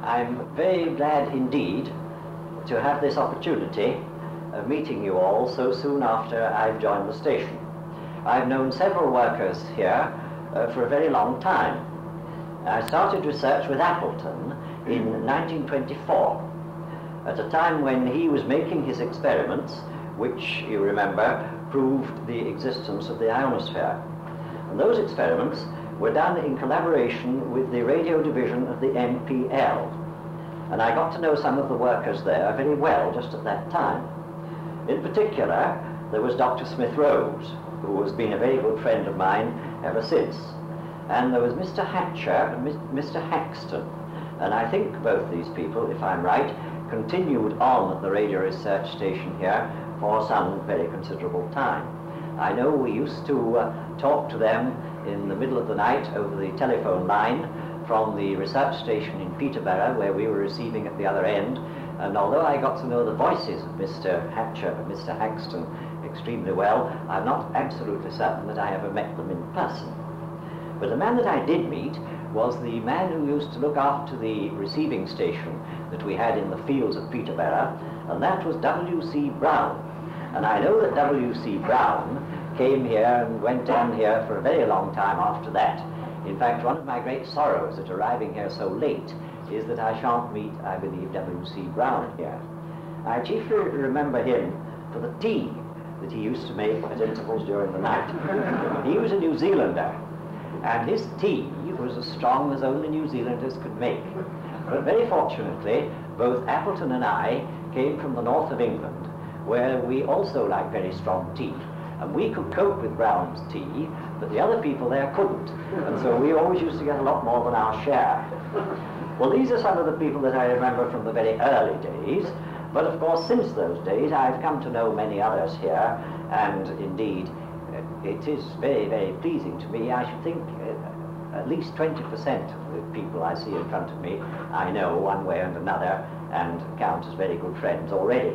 I'm very glad indeed to have this opportunity of meeting you all so soon after I've joined the station. I've known several workers here for a very long time. I started research with Appleton in 1924, at a time when he was making his experiments, which, you remember, proved the existence of the ionosphere. And those experiments were done in collaboration with the radio division of the NPL. And I got to know some of the workers there very well just at that time. In particular, there was Dr. Smith Rose, who has been a very good friend of mine ever since. And there was Mr. Hatcher and Mr. Haxton. And I think both these people, if I'm right, continued on at the radio research station here for some very considerable time. I know we used to talk to them in the middle of the night over the telephone line from the research station in Peterborough, where we were receiving at the other end. And although I got to know the voices of Mr. Hatcher and Mr. Haxton extremely well, I'm not absolutely certain that I ever met them in person. But the man that I did meet was the man who used to look after the receiving station that we had in the fields of Peterborough, and that was W.C. Brown. And I know that W.C. Brown came here and went on here for a very long time after that. In fact, one of my great sorrows at arriving here so late is that I shan't meet, I believe, W.C. Brown here. I chiefly remember him for the tea that he used to make at intervals during the night. He was a New Zealander, and his tea was as strong as only New Zealanders could make. But very fortunately, both Appleton and I came from the north of England, where we also like very strong tea. And we could cope with Brown's tea, but the other people there couldn't. And so we always used to get a lot more than our share. Well, these are some of the people that I remember from the very early days. But of course, since those days, I've come to know many others here. And indeed, it is very, very pleasing to me. I should think at least 20% of the people I see in front of me, I know one way and another, and count as very good friends already.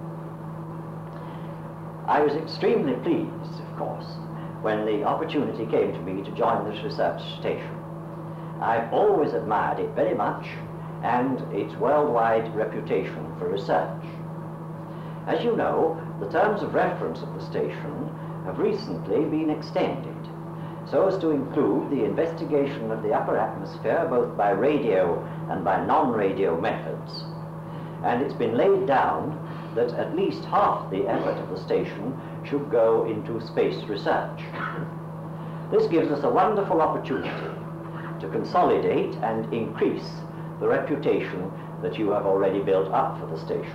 I was extremely pleased, of course, when the opportunity came to me to join this research station. I've always admired it very much, and its worldwide reputation for research. As you know, the terms of reference of the station have recently been extended so as to include the investigation of the upper atmosphere both by radio and by non-radio methods. And it's been laid down that at least half the effort of the station should go into space research. This gives us a wonderful opportunity to consolidate and increase the reputation that you have already built up for the station.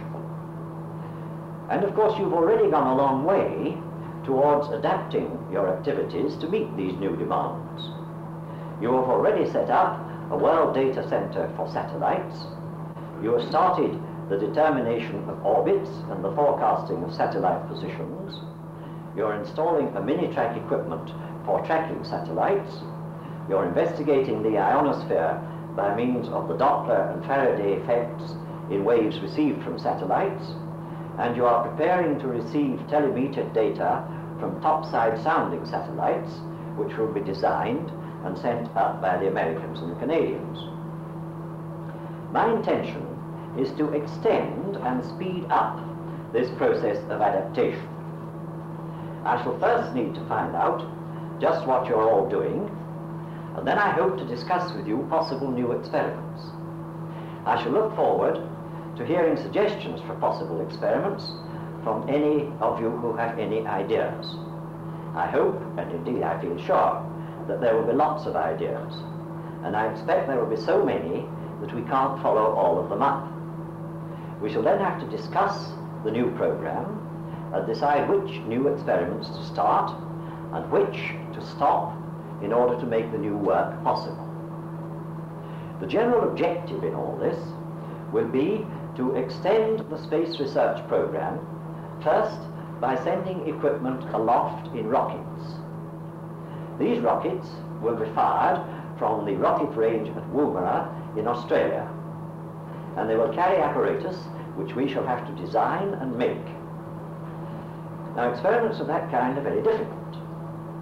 And of course, you've already gone a long way towards adapting your activities to meet these new demands. You have already set up a World Data Center for satellites. You have started the determination of orbits and the forecasting of satellite positions. You're installing a mini-track equipment for tracking satellites. You're investigating the ionosphere by means of the Doppler and Faraday effects in waves received from satellites. And you are preparing to receive telemetered data from topside sounding satellites, which will be designed and sent up by the Americans and the Canadians. My intention is to extend and speed up this process of adaptation. I shall first need to find out just what you're all doing, and then I hope to discuss with you possible new experiments. I shall look forward to hearing suggestions for possible experiments from any of you who have any ideas. I hope, and indeed I feel sure, that there will be lots of ideas, and I expect there will be so many that we can't follow all of them up. We shall then have to discuss the new program and decide which new experiments to start and which to stop in order to make the new work possible. The general objective in all this will be to extend the space research program, first by sending equipment aloft in rockets. These rockets will be fired from the rocket range at Woomera in Australia, and they will carry apparatus which we shall have to design and make. Now, experiments of that kind are very difficult.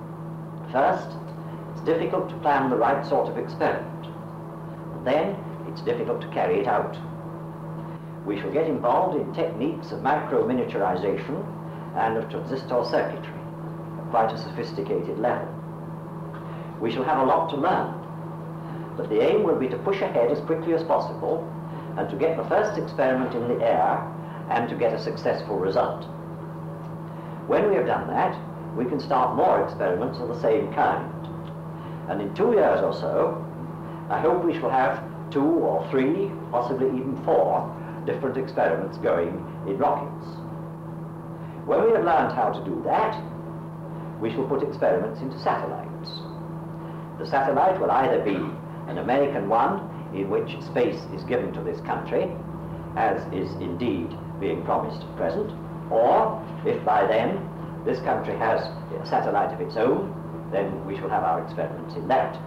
First, it's difficult to plan the right sort of experiment. And then, it's difficult to carry it out. We shall get involved in techniques of micro-miniaturization and of transistor circuitry at quite a sophisticated level. We shall have a lot to learn, but the aim will be to push ahead as quickly as possible and to get the first experiment in the air and to get a successful result. When we have done that, we can start more experiments of the same kind. And in 2 years or so, I hope we shall have 2 or 3, possibly even 4 different experiments going in rockets. When we have learned how to do that, we shall put experiments into satellites. The satellite will either be an American one in which space is given to this country, as is indeed being promised at present, or if by then this country has a satellite of its own, then we shall have our experiments in that.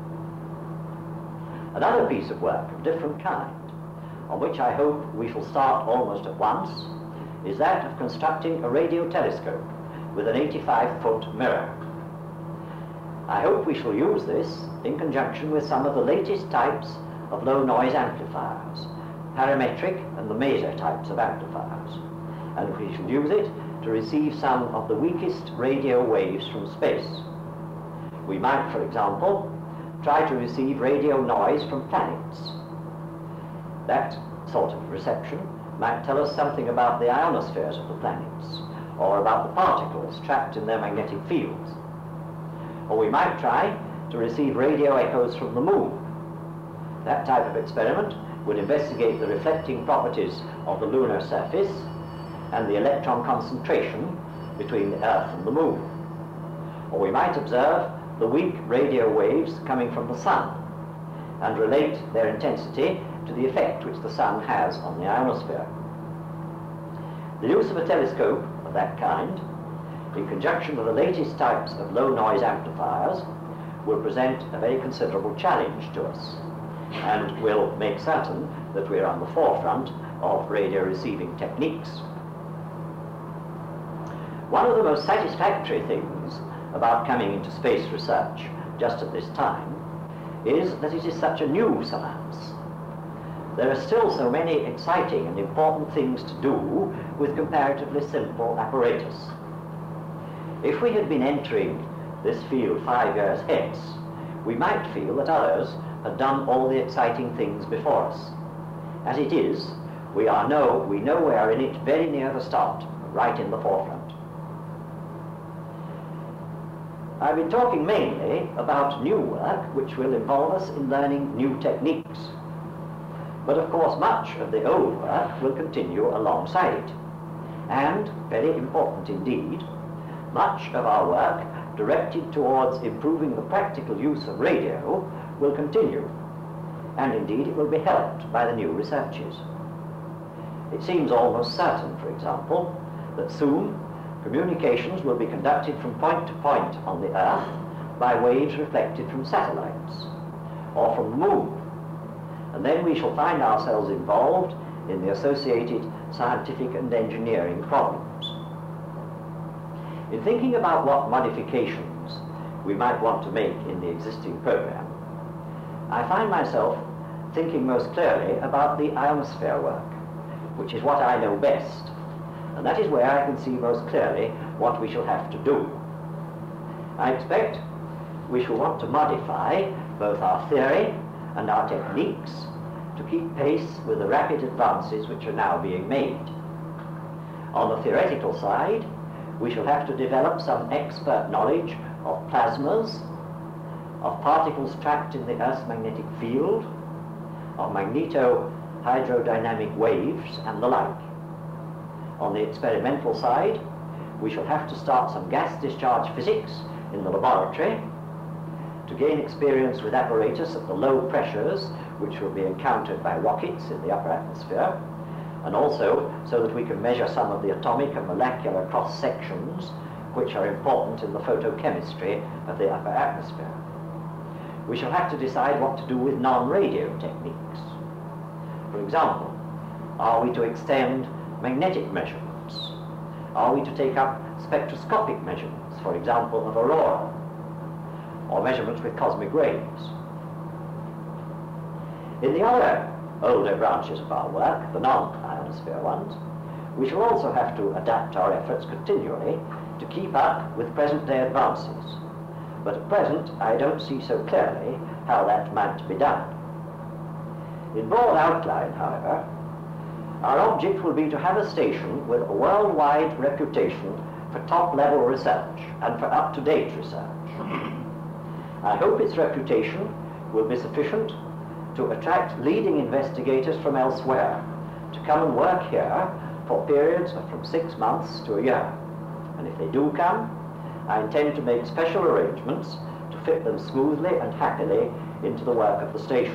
Another piece of work of different kind, on which I hope we shall start almost at once, is that of constructing a radio telescope with an 85-foot mirror. I hope we shall use this in conjunction with some of the latest types of low noise amplifiers, parametric and the maser types of amplifiers, and we shall use it to receive some of the weakest radio waves from space. We might, for example, try to receive radio noise from planets. That sort of reception might tell us something about the ionospheres of the planets, or about the particles trapped in their magnetic fields. Or we might try to receive radio echoes from the moon. That type of experiment would investigate the reflecting properties of the lunar surface and the electron concentration between the Earth and the moon. Or we might observe the weak radio waves coming from the sun and relate their intensity to the effect which the sun has on the ionosphere. The use of a telescope of that kind, in conjunction with the latest types of low noise amplifiers, will present a very considerable challenge to us and will make certain that we are on the forefront of radio receiving techniques. One of the most satisfactory things about coming into space research just at this time is that it is such a new science. There are still so many exciting and important things to do with comparatively simple apparatus. If we had been entering this field 5 years hence, we might feel that others had done all the exciting things before us. As it is, we know we are in it very near the start, right in the forefront. I've been talking mainly about new work which will involve us in learning new techniques. But of course much of the old work will continue alongside it. And, very important indeed, much of our work directed towards improving the practical use of radio will continue. And indeed it will be helped by the new researches. It seems almost certain, for example, that soon communications will be conducted from point to point on the Earth by waves reflected from satellites or from the moon. And then we shall find ourselves involved in the associated scientific and engineering problems. In thinking about what modifications we might want to make in the existing program, I find myself thinking most clearly about the ionosphere work, which is what I know best. And that is where I can see most clearly what we shall have to do. I expect we shall want to modify both our theory and our techniques to keep pace with the rapid advances which are now being made. On the theoretical side, we shall have to develop some expert knowledge of plasmas, of particles trapped in the Earth's magnetic field, of magneto-hydrodynamic waves, and the like. On the experimental side, we shall have to start some gas discharge physics in the laboratory to gain experience with apparatus at the low pressures which will be encountered by rockets in the upper atmosphere, and also so that we can measure some of the atomic and molecular cross-sections which are important in the photochemistry of the upper atmosphere. We shall have to decide what to do with non-radio techniques. For example, are we to extend magnetic measurements? Are we to take up spectroscopic measurements, for example, of aurora, or measurements with cosmic rays? In the other older branches of our work, the non-ionosphere ones, we shall also have to adapt our efforts continually to keep up with present-day advances. But at present, I don't see so clearly how that might be done. In broad outline, however, our object will be to have a station with a worldwide reputation for top-level research and for up-to-date research. I hope its reputation will be sufficient to attract leading investigators from elsewhere to come and work here for periods of from 6 months to a year. And if they do come, I intend to make special arrangements to fit them smoothly and happily into the work of the station.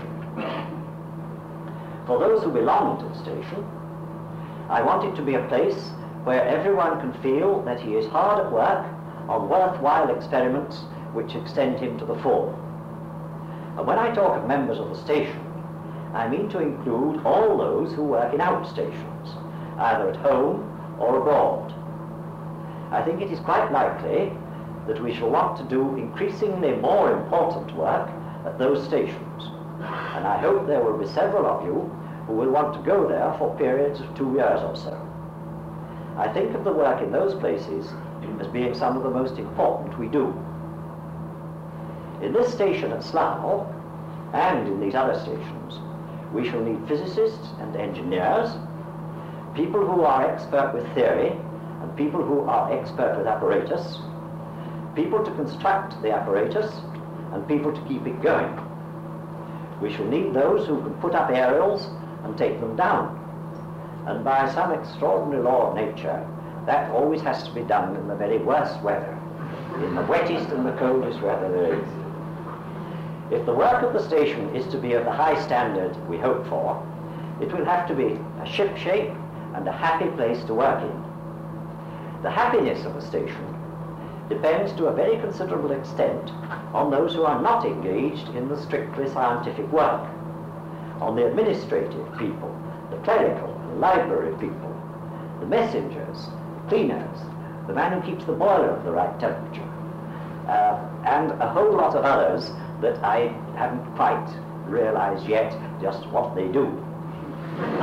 For those who belong to the station, I want it to be a place where everyone can feel that he is hard at work on worthwhile experiments which extend him to the full. And when I talk of members of the station, I mean to include all those who work in outstations, either at home or abroad. I think it is quite likely that we shall want to do increasingly more important work at those stations, and I hope there will be several of you who will want to go there for periods of 2 years or so. I think of the work in those places as being some of the most important we do. In this station at Slough, and in these other stations, we shall need physicists and engineers, people who are expert with theory, and people who are expert with apparatus, people to construct the apparatus, and people to keep it going. We shall need those who can put up aerials and take them down. And by some extraordinary law of nature, that always has to be done in the very worst weather, in the wettest and the coldest weather there is. If the work of the station is to be of the high standard we hope for, it will have to be a ship-shape and a happy place to work in. The happiness of a station depends to a very considerable extent on those who are not engaged in the strictly scientific work, on the administrative people, the clerical and library people, the messengers, the cleaners, the man who keeps the boiler at the right temperature, and a whole lot of others that I haven't quite realized yet just what they do. But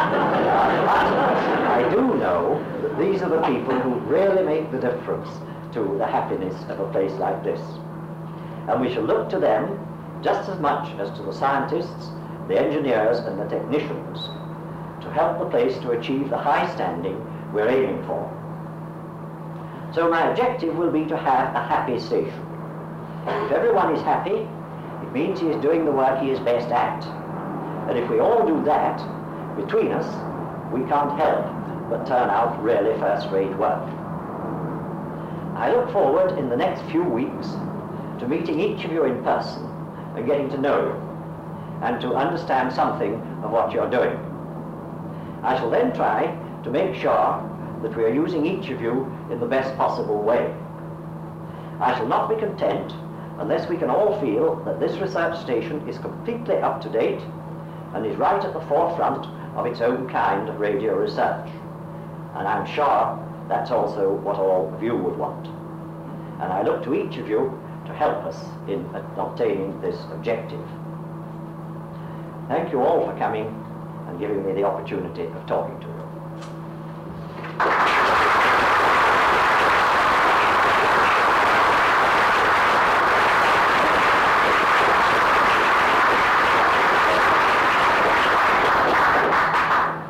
I do know that these are the people who really make the difference to the happiness of a place like this. And we shall look to them just as much as to the scientists, the engineers and the technicians to help the place to achieve the high standing we're aiming for. So my objective will be to have a happy station. If everyone is happy, it means he is doing the work he is best at. And if we all do that, between us, we can't help but turn out really first-rate work. I look forward in the next few weeks to meeting each of you in person and getting to know you and to understand something of what you're doing. I shall then try to make sure that we are using each of you in the best possible way. I shall not be content unless we can all feel that this research station is completely up to date and is right at the forefront of its own kind of radio research. And I'm sure that's also what all of you would want. And I look to each of you to help us in obtaining this objective. Thank you all for coming and giving me the opportunity of talking to you.